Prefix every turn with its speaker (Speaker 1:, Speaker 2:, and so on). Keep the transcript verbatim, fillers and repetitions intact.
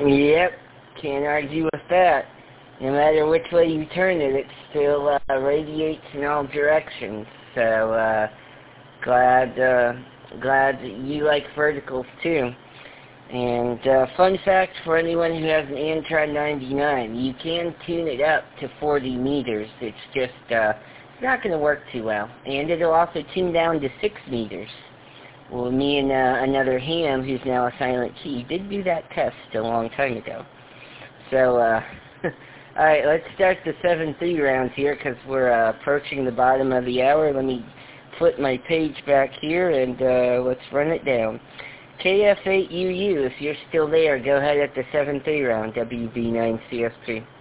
Speaker 1: Yep, can't argue with that. No matter which way you turn it, it still uh, radiates in all directions. So, uh, glad, uh, glad that you like verticals too. And uh, fun fact for anyone who has an Antron ninety-nine, you can tune it up to forty meters. It's just uh, not going to work too well. And it'll also tune down to six meters. Well, me and uh, another ham, who's now a silent key, did do that test a long time ago. So, uh, alright, let's start the seven three rounds here, because we're uh, approaching the bottom of the hour. Let me flip my page back here, and uh, let's run it down. K F eight U U, if you're still there, go ahead at the seven three round, W B nine C S P.